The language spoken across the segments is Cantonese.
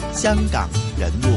香港人物。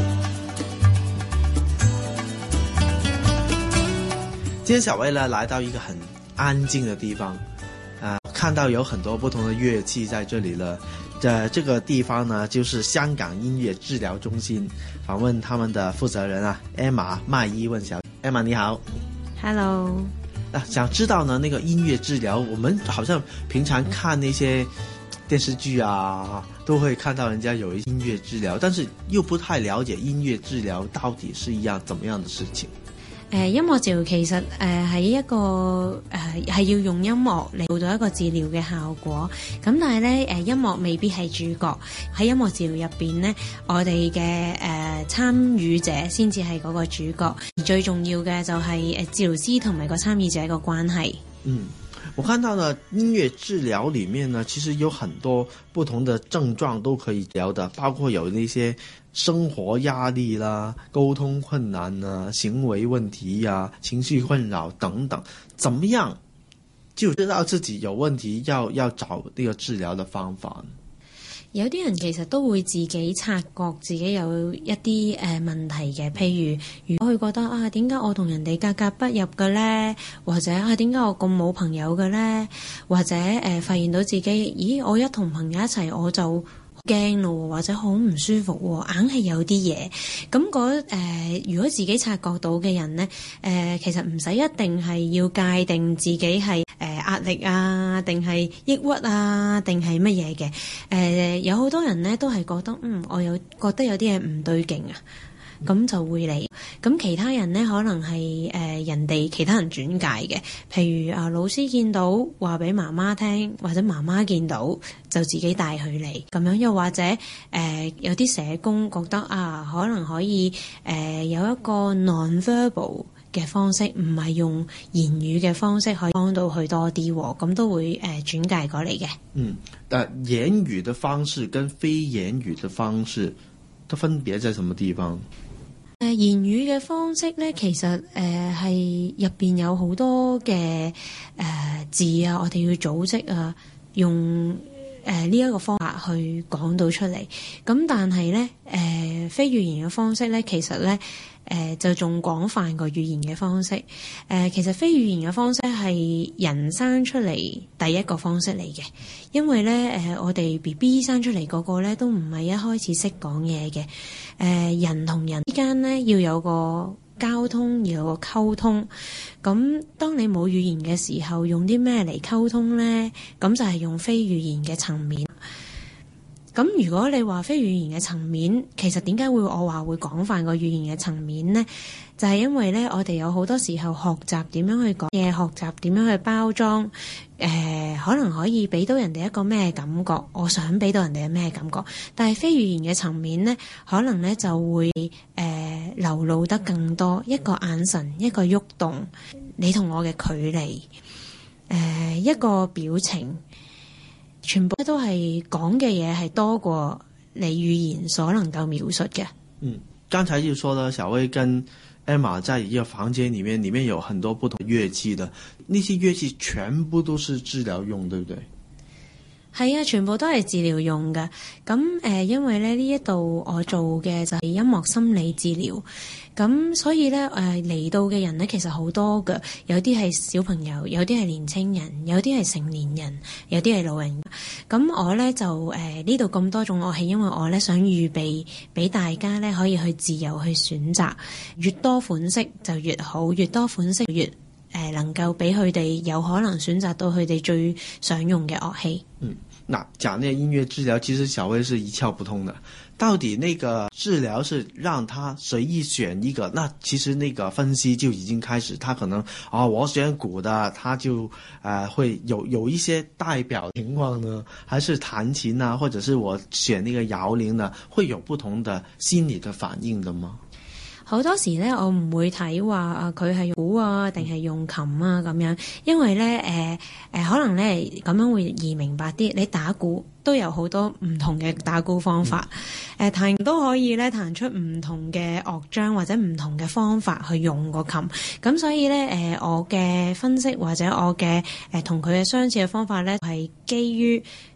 今天小薇呢来到一个很安静的地方，看到有很多不同的乐器在这里了。这个地方呢就是香港音乐治疗中心，访问他们的负责人Emma 麦伊问小 Emma 你好。 Hello。 想知道呢那个音乐治疗，我们好像平常看那些电視劇啊，都會看到人家有音樂治療，但是又不太了解音樂治療到底是一樣怎麼樣的事情。 音樂治療其實係一個係要用音樂嚟做到一個治療嘅效果，咁但係咧音樂未必係主角，喺音樂治療入邊咧，我哋嘅參與者先至係嗰個主角，而最重要嘅就係治療師同埋個參與者個關係。 我看到呢音樂治療裡面呢，其實有很多不同的症狀都可以聊的，包括有那些生活壓力啦、溝通困難啊、行為問題啊、情緒困擾等等，怎麼樣就知道自己有問題要找呢個治療的方法？ 有啲人其實都會自己察覺自己有一啲問題嘅，譬如果佢覺得點解我同人哋格格不入嘅呢？或者點解我咁冇朋友嘅呢？或者發現到自己我一同朋友一齊我就驚咯，或者好唔舒服喎，硬係有啲嘢。咁如果自己察覺到嘅人呢，其實唔使一定係要界定自己係壓力啊，定係抑鬱啊，定係乜嘢嘅。有好多人呢都係覺得我覺得有啲嘢唔對勁啊，咁就會嚟。咁其他人呢，可能係其他人轉介嘅，譬如老師見到話俾媽媽聽，或者媽媽見到就自己帶佢嚟咁樣。又或者有啲社工覺得可能可以有一個 non-verbal 嘅方式，唔係用言語嘅方式可以幫到佢多啲，咁都會轉介過嚟嘅。 言語的方式跟非言語的方式都分別在什麼地方？ 言語嘅方式咧，其實係入邊有好多嘅字啊，我哋要組織啊，用呢一個方法去講到出嚟。咁但係咧非語言嘅方式咧，其實咧就仲廣泛過語言嘅方式。其實非語言嘅方式係人生出嚟第一個方式嚟嘅，因為咧我哋 BB 生出嚟嗰個咧都唔係一開始識講嘢嘅。人同人之間咧要有個交通，要有個溝通。咁當你冇語言嘅時候，用啲咩嚟溝通咧？咁就係用非語言嘅層面。咁如果你話非語言嘅層面，其實點解我話會廣泛過語言嘅層面呢？就係因為咧，我哋有好多時候學習點樣去講嘢，學習點樣去包裝，可能可以俾到人哋一個咩感覺，我想俾到人哋咩感覺。但係非語言嘅層面咧，可能咧就會流露得更多，一個眼神，一個喐動，你同我嘅距離，一個表情。全部都係講嘅嘢係多過你語言所能夠描述嘅。 剛才就說了，小薇跟 Emma 在一個房間裡面有很多不同樂器的，那些樂器全部都是治療用，對不對？ 係啊，全部都係治療用嘅。咁因為咧呢一度我做嘅就係音樂心理治療，咁所以咧嚟到嘅人咧其實好多嘅，有啲係小朋友，有啲係年青人，有啲係成年人，有啲係老人。咁我咧就呢度咁多種樂器，因為我咧想預備俾大家咧可以去自由去選擇，越多款式就越好，越多款式越能夠俾佢哋有可能選擇到佢哋最想用嘅樂器。 那講那音樂治療，其實小薇是一竅不通的。到底那個治療是讓他隨意選一個，那其實那個分析就已經開始，他可能我選鼓的，他就會有一些代表情況呢，還是彈琴啊，或者是我選那個搖鈴呢，會有不同的心理的反應的嗎？ 好多時咧，我唔會睇話佢係用鼓啊，定係用琴啊咁樣，因為咧可能咧咁樣會易明白啲。你打鼓都有好多唔同嘅打鼓方法，彈都可以咧彈出唔同嘅樂章或者唔同嘅方法去用個琴。咁所以咧我嘅分析或者我嘅同佢嘅相似嘅方法咧係基於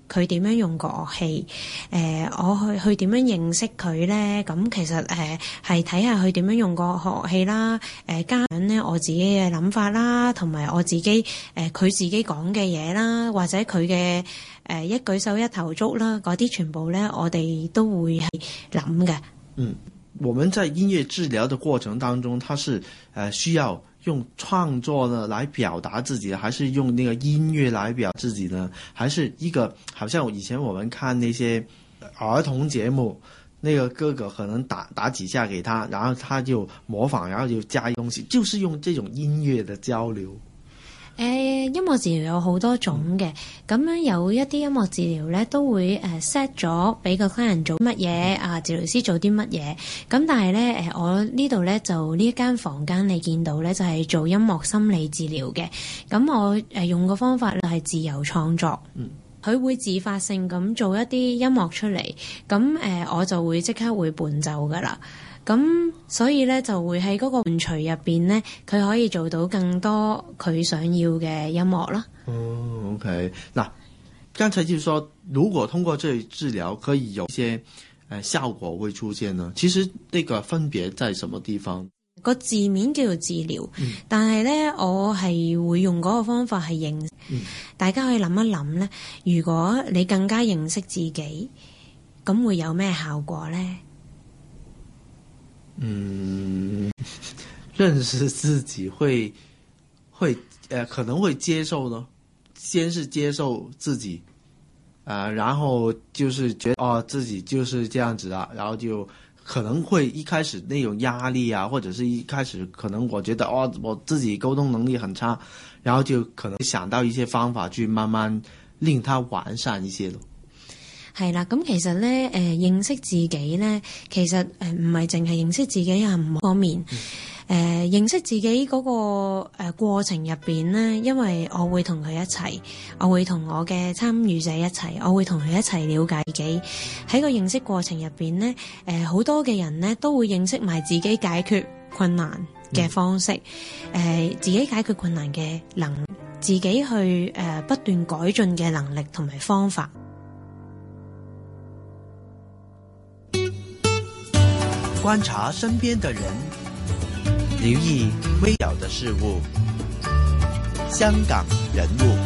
佢點樣用個樂器，我去點樣認識佢咧？咁其實係睇下佢點樣用個樂器啦，加上咧我自己嘅諗法啦，同埋我自己佢自己講嘅嘢啦，或者佢嘅一舉手一投足啦，嗰啲全部咧我哋都會係諗嘅。 我們在音樂治療的過程當中，它是需要用創作呢來表達自己，還是用那個音樂來表達自己呢？還是一個好像以前我們看那些兒童節目，那個哥哥可能打幾下給他，然後他就模仿，然後就加東西，就是用這種音樂的交流。 音樂治療有好多種嘅，咁樣有一啲音樂治療咧都會set 咗俾個 client 做乜嘢，治療師做啲乜嘢。咁但係咧我呢度咧就呢一間房間你見到咧就係做音樂心理治療嘅。咁我用個方法咧係自由創作，佢會自發性咁做一啲音樂出嚟，咁我就會即刻會伴奏噶啦。咁所以咧就會喺嗰個伴隨入邊咧，佢可以做到更多佢想要嘅音樂啦。 OK， 嗱，剛才就是說，如果通過這治療可以有一些效果會出現呢？其實呢個分別在什麼地方？ 個字面叫做治療，但係咧我係會用嗰個方法係認識。大家可以諗一諗咧，如果你更加認識自己，咁會有咩效果咧？ 認識自己會可能會接受呢，先是接受自己，然後就是覺得自己就是這樣子啊，然後就可能會一開始那種壓力啊，或者是一開始可能我覺得我自己溝通能力很差，然後就可能想到一些方法去慢慢令它完善一些咯。 係啦，咁其實咧，認識自己咧，其實唔係淨係認識自己唔方面，認識自己嗰個過程入邊咧，因為我會同佢一齊，我會同我嘅參與者一齊，我會同佢一齊了解自己。喺個認識過程入邊咧，好多嘅人咧都會認識埋自己解決困難嘅方式，自己解決困難嘅能力，自己去不斷改進嘅能力同埋方法。 觀察身邊的人，留意微小的事物。香港人物。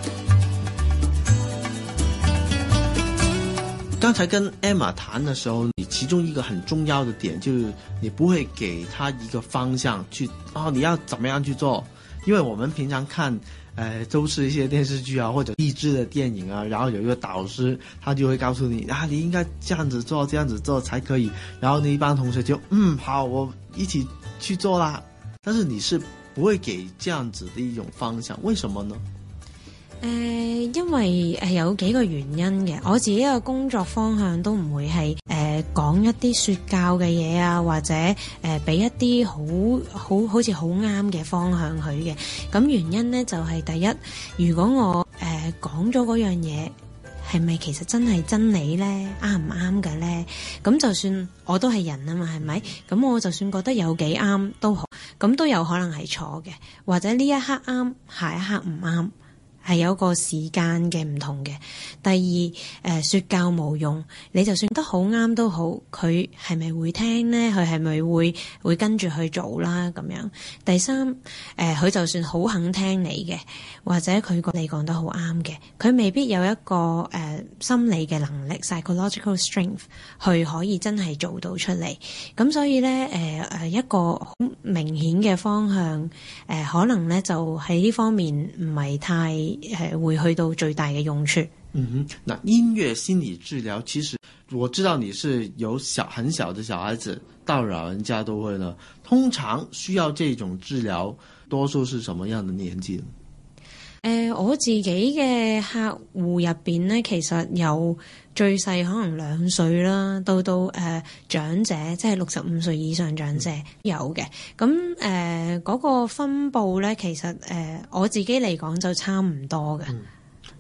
剛才跟 Emma 談的時候，你其中一個很重要的點就是你不會給他一個方向去你要怎麼樣去做，因為我們平常看都是一些電視劇啊或者勵志的電影啊，然後有一個導師他就會告訴你你應該這樣子做才可以，然後那一幫同學就好，我一起去做啦。但是你是不會給這樣子的一種方向，為什麼呢？ 因為有幾個原因嘅，我自己嘅工作方向都唔會係講一啲說教嘅嘢啊，或者俾一啲好似好啱嘅方向佢嘅。咁原因呢，就係第一，如果我講咗嗰樣嘢係咪其實真係真理呢？啱唔啱嘅呢？咁就算我都係人啊嘛，係咪？咁我就算覺得有幾啱都好，咁都有可能係錯嘅，或者呢一刻啱，下一刻唔啱。係有個時間嘅唔同嘅。第二，說教無用，你就算得好啱都好，佢係咪會聽呢？佢係咪會跟住去做啦？咁樣。第三，佢就算好肯聽你嘅，或者佢覺得你講得好啱嘅，佢未必有一個心理嘅能力 psychological strength 去可以真係做到出嚟。咁所以呢，一個好明顯嘅方向，可能呢就喺呢方面唔係太會去到最大嘅用處。 那音樂心理治療，其實我知道你是有很小的小孩子到老人家都會呢，通常需要這種治療，多數是什麼樣的年紀呢？ 我自己嘅客戶入邊呢，其實有最細可能2歲啦，到長者即係65歲以上長者有嘅。咁嗰個分佈呢，其實我自己嚟講就差唔多嘅。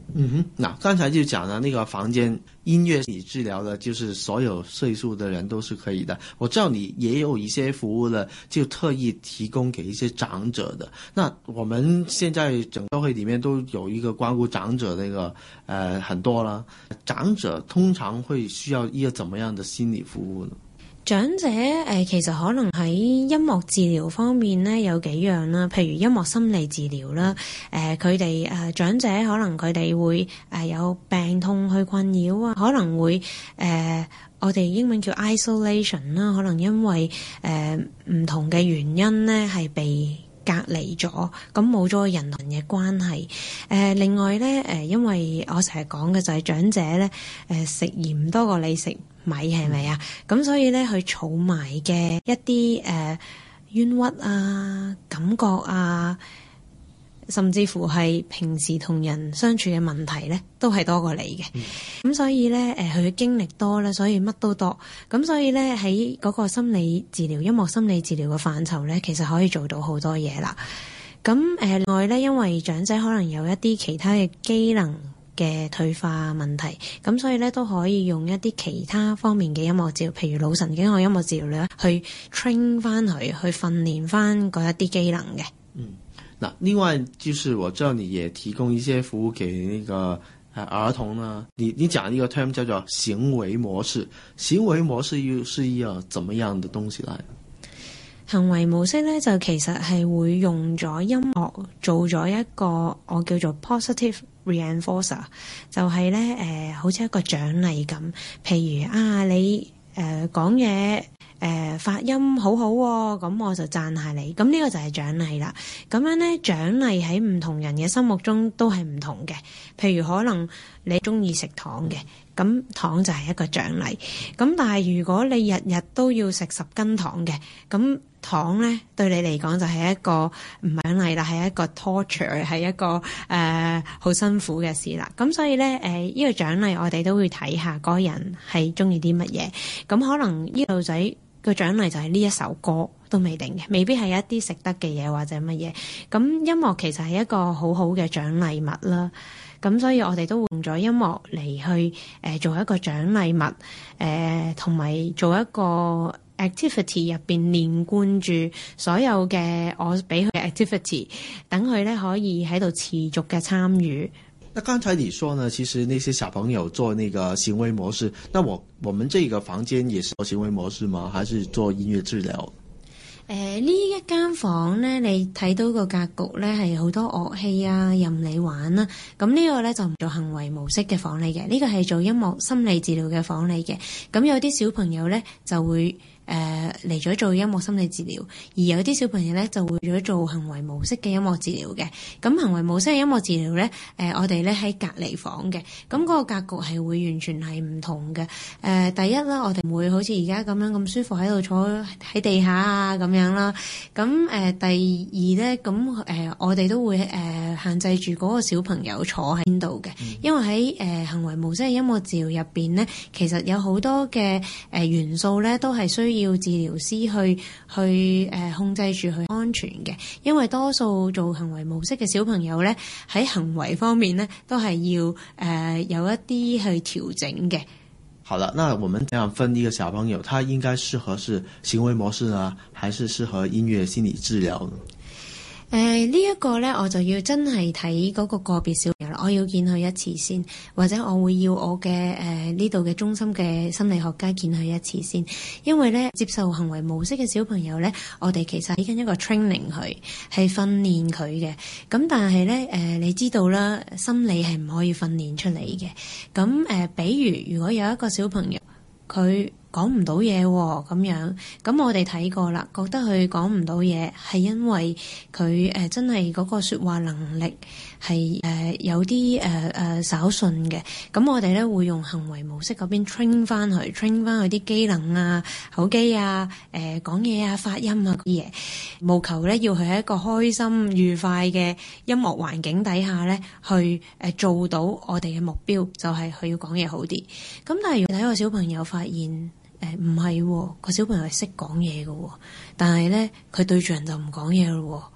那刚才就讲了那个房间音乐心理治疗的，就是所有岁数的人都是可以的。我知道你也有一些服务呢，就特意提供给一些长者的。那我们现在整个社會裡面都有一個關顧長者那個很多啦。長者通常會需要一個怎麼樣的心理服務呢？ 長者其實可能喺音樂治療方面呢有幾樣啦，譬如音樂心理治療啦，佢哋長者可能佢哋會有病痛去困擾啊，可能會我哋英文叫 isolation 啦，可能因為唔同嘅原因呢係被隔離咗，咁冇咗人同人嘅關係。另外呢，因為我成日講嘅就係長者呢，食鹽多過你食米係咪啊？咁所以呢，佢儲埋嘅一啲冤屈啊、感覺啊，甚至乎係平時同人相處嘅問題呢，都係多過你嘅。咁所以呢，佢嘅經歷多呢，所以乜都多。咁所以呢，喺嗰個心理治療、音樂心理治療嘅範疇呢，其實可以做到好多嘢啦。咁另外呢，因為長者可能有一啲其他嘅機能嘅退化問題，咁所以咧都可以用一啲其他方面嘅音樂治療，譬如腦神經學音樂治療咧，去 train 翻佢，去訓練翻嗰一啲機能嘅。 那另外就是我知道你也提供一些服務給那個兒童呢，你講一個 term 叫做行為模式，行為模式又是一個怎麼樣的東西來？ 行為模式咧就其實係會用咗音樂做咗一個我叫做 positive reinforcer， 就係咧好似一個獎勵咁。譬如你講嘢發音好好喎，咁我就讚下你，咁呢個就係獎勵啦。咁樣咧獎勵喺唔同人嘅心目中都係唔同嘅。譬如可能你中意食糖嘅，咁糖就係一個獎勵。咁但係如果你日日都要食10斤糖嘅，咁糖咧對你嚟講就係一個唔係獎勵啦，係一個 torture， 係一個好辛苦嘅事啦。咁所以咧呢個獎勵我哋都會睇下嗰個人係中意啲乜嘢。咁可能呢個女仔個獎勵就係呢一首歌都未定嘅，未必係一啲食得嘅嘢或者乜嘢。咁音樂其實係一個好好嘅獎勵物啦。咁所以我哋都會用咗音樂嚟去做一個獎勵物，同埋做一個 activity 入邊連貫住所有嘅我俾佢嘅 activity， 等佢咧可以喺度持續嘅參與。 那剛才你說呢，其實那些小朋友做那個行為模式，那我們這個房間也是做行為模式嗎？還是做音樂治療？ 呢一間房呢，你睇到個格局呢係好多樂器啊，任你玩啦。咁呢個呢就唔做行為模式嘅房嚟嘅，呢個係做音樂心理治療嘅房嚟嘅。咁有啲小朋友呢就會嚟咗做音樂心理治療，而有啲小朋友咧就會咗做行為模式嘅音樂治療嘅。咁行為模式嘅音樂治療咧，我哋咧喺隔離房嘅，咁嗰個格局係會完全係唔同嘅。第一啦，我哋唔會好似而家咁樣咁舒服喺度坐喺地下啊咁樣啦。咁第二咧，咁我哋都會限制住嗰個小朋友坐喺邊度嘅，因為喺行為模式嘅音樂治療入邊咧，其實有好多嘅元素咧都係需要治療師去控制住佢安全嘅，因為多數做行為模式嘅小朋友咧喺行為方面咧都係要有一啲去調整嘅。 好了，那我們這樣分一個小朋友，他應該適合是行為模式呢，還是適合音樂心理治療呢？ 呢一個呢，我就要真係睇嗰個個別小朋友啦，我要見佢一次先，或者我會要我嘅呢度嘅中心嘅心理學家見佢一次先，因為呢，接受行為模式嘅小朋友呢，我哋其實睇緊一個 training 佢，係訓練佢嘅。咁但係呢，你知道啦，心理係唔可以訓練出嚟嘅。咁比如果有一個小朋友佢講唔到嘢喎，咁樣，咁我哋睇過啦，覺得佢講唔到嘢係因為佢真係嗰個說話能力係有啲稍遜嘅，咁我哋咧會用行為模式嗰邊 train 翻佢啲機能啊、口肌啊、講嘢啊、發音啊嗰啲嘢，務求咧要佢喺一個開心愉快嘅音樂環境底下咧去做到我哋嘅目標，就係佢要講嘢好啲。咁但係如果睇個小朋友發現唔係，個小朋友係識講嘢嘅，但係咧佢對住人就唔講嘢咯。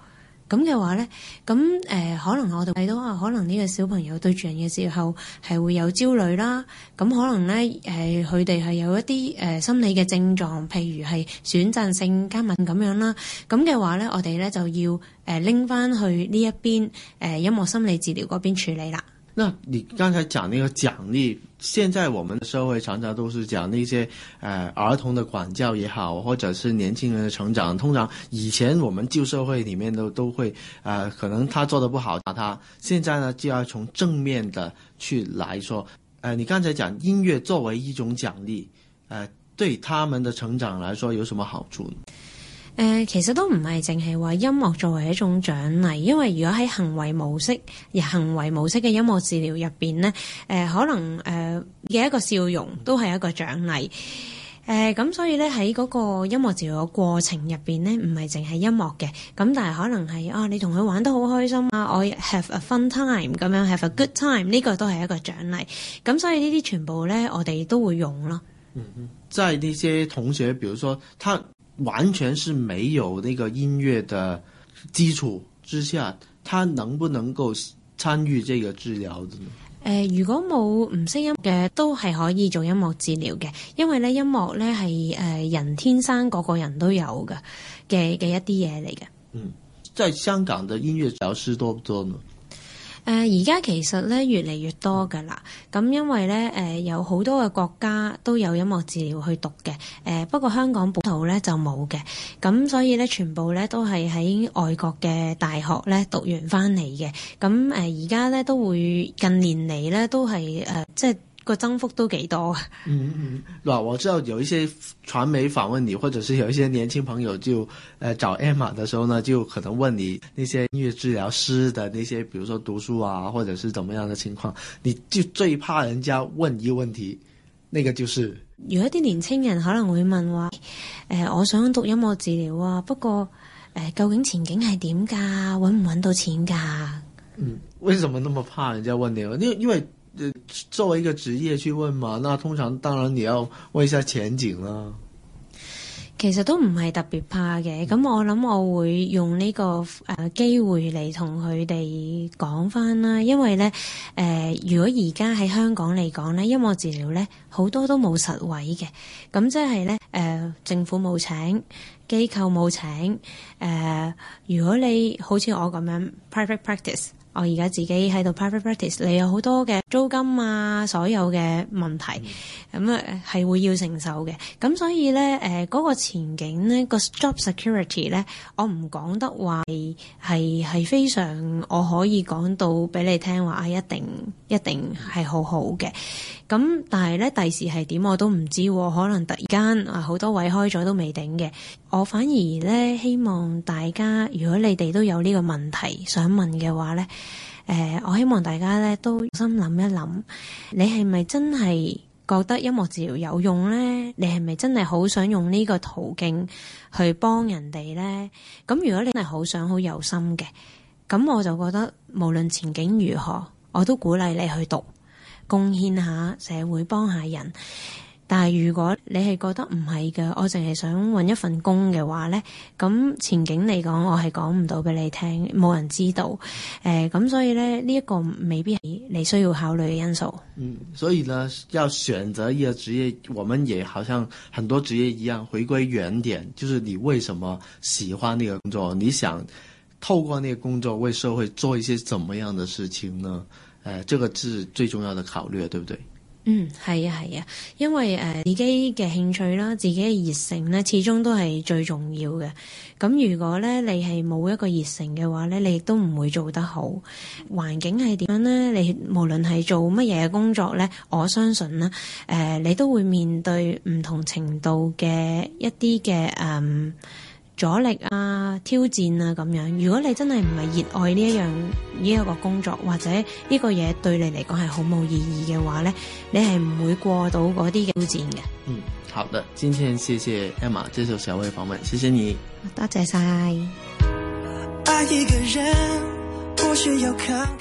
咁嘅話咧，咁可能我哋睇到啊，可能呢個小朋友對住人嘅時候係會有焦慮啦。咁可能咧佢哋係有一啲心理嘅症狀，譬如係選擇性緘默咁樣啦。咁嘅話咧，我哋咧就要拎翻去呢一邊音樂心理治療嗰邊處理啦。 那你剛才講那個獎勵，現在我們的社會常常都是講那些兒童的管教也好，或者是年輕人的成長。通常以前我們舊社會裡面都會可能他做得不好，他現在呢就要從正面的去來說。你剛才講音樂作為一種獎勵，對他們的成長來說有什麼好處呢？ 其實都唔係淨係話音樂作為一種獎勵，因為如果喺行為模式嘅音樂治療入邊呢，可能嘅一個笑容都係一個獎勵。咁所以咧喺嗰個音樂治療嘅過程入邊呢，唔係淨係音樂嘅，咁但係可能係你同佢玩得好開心啊，我 have a fun time 咁樣 have a good time， 呢個都係一個獎勵。咁所以呢啲全部咧我哋都會用咯。 在那些同學，比如說他完全是沒有那個音樂的基礎之下，他能不能夠參與這個治療的呢？ 如果冇唔識音樂嘅，都係可以做音樂治療嘅，因為咧音樂咧係人天生個個人都有嘅一啲嘢嚟嘅。 在香港的音樂治療師多唔多呢？ 而家其實咧越嚟越多㗎啦，咁因為咧有好多嘅國家都有音樂治療去讀嘅，不過香港本土咧就冇嘅，咁所以咧全部咧都係喺外國嘅大學咧讀完翻嚟嘅，咁而家咧都會近年嚟咧都係即係個增幅都幾多啊。 我知道有一些傳媒訪問你，或者是有一些年輕朋友就找 Emma 的時候呢，就可能問你那些音樂治療師的那些，比如說讀書啊，或者是怎麼樣的情況，你就最怕人家問一個問題，那個就是如果啲年輕人可能會問話我想讀音樂治療啊，不過究竟前景係點㗎？揾唔揾到錢㗎？ 為什麼那麼怕人家問你？因為作為一個職業去問嘛，那通常當然你要問一下前景啦。 其實都唔係特別怕嘅，咁我諗我會用呢個機會嚟同佢哋講返啦，因為咧如果而家喺香港嚟講咧，音樂治療咧好多都冇實位嘅，咁即係咧政府冇請，機構冇請，如果你好似我咁樣 private practice。我而家自己喺度 private practice， 你有好多嘅租金啊，所有嘅問題，咁係會要承受嘅。咁所以咧，嗰個前景咧，個 job security 咧，我唔講得話係非常，我可以講到俾你聽話一定係好好嘅。咁但係咧，第時係點我都唔知，可能突然間好多位開咗都未定嘅。我反而咧希望大家，如果你哋都有呢個問題想問嘅話咧，我希望大家咧都心諗一諗，你係咪真係覺得音樂治療有用咧？你係咪真係好想用呢個途徑去幫人哋咧？咁如果你真係好想好有心嘅，咁我就覺得無論前景如何，我都鼓勵你去讀，貢獻下社會，幫下人。但係如果你係覺得唔係嘅，我淨係想搵一份工嘅話呢，咁前景嚟講我係講唔到俾你聽，冇人知道。咁所以呢，呢一個未必係你需要考慮嘅因素。 所以呢，要選擇一個職業，我們也好像很多職業一樣，回歸原點，就是你為什麼喜歡那個工作，你想透過那個工作為社會做一些怎麼樣的事情呢？這個是最重要的考慮，對不對？ 係啊，因為自己嘅興趣啦，自己嘅熱誠咧，始終都係最重要嘅。咁如果咧你係冇一個熱誠嘅話咧，你亦都唔會做得好。環境係點樣咧？你無論係做乜嘢嘅工作咧，我相信咧，你都會面對唔同程度嘅一啲嘅阻力啊、挑戰啊咁樣。如果你真係唔係熱愛呢一個工作，或者呢個嘢對你嚟講係好冇意義嘅話呢，你係唔會過到嗰啲嘅挑戰嘅。 好的，今天謝謝 Emma 接受小薇訪問，謝謝你， 多謝晒。 愛一個人不需要看